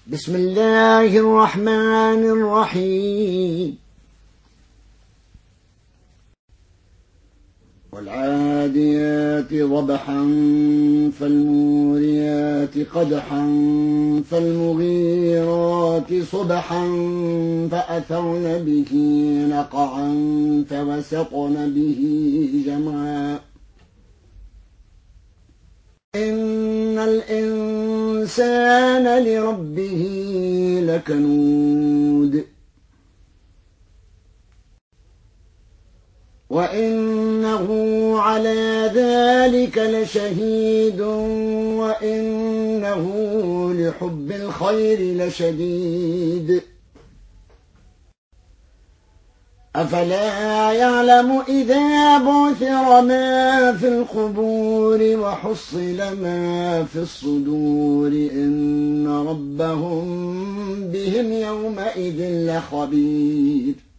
بسم الله الرحمن الرحيم. والعاديات ضبحا فالموريات قدحا فالمغيرات صبحا فأثرن به نقعا فوسطن به جمعا إن الإنسان لربه لكنود وإنه على ذلك لشهيد وإنه لحب الخير لشديد أفلا يعلم إذا بعثر ما في القبور وحصل ما في الصدور إن ربهم بهم يومئذ لخبير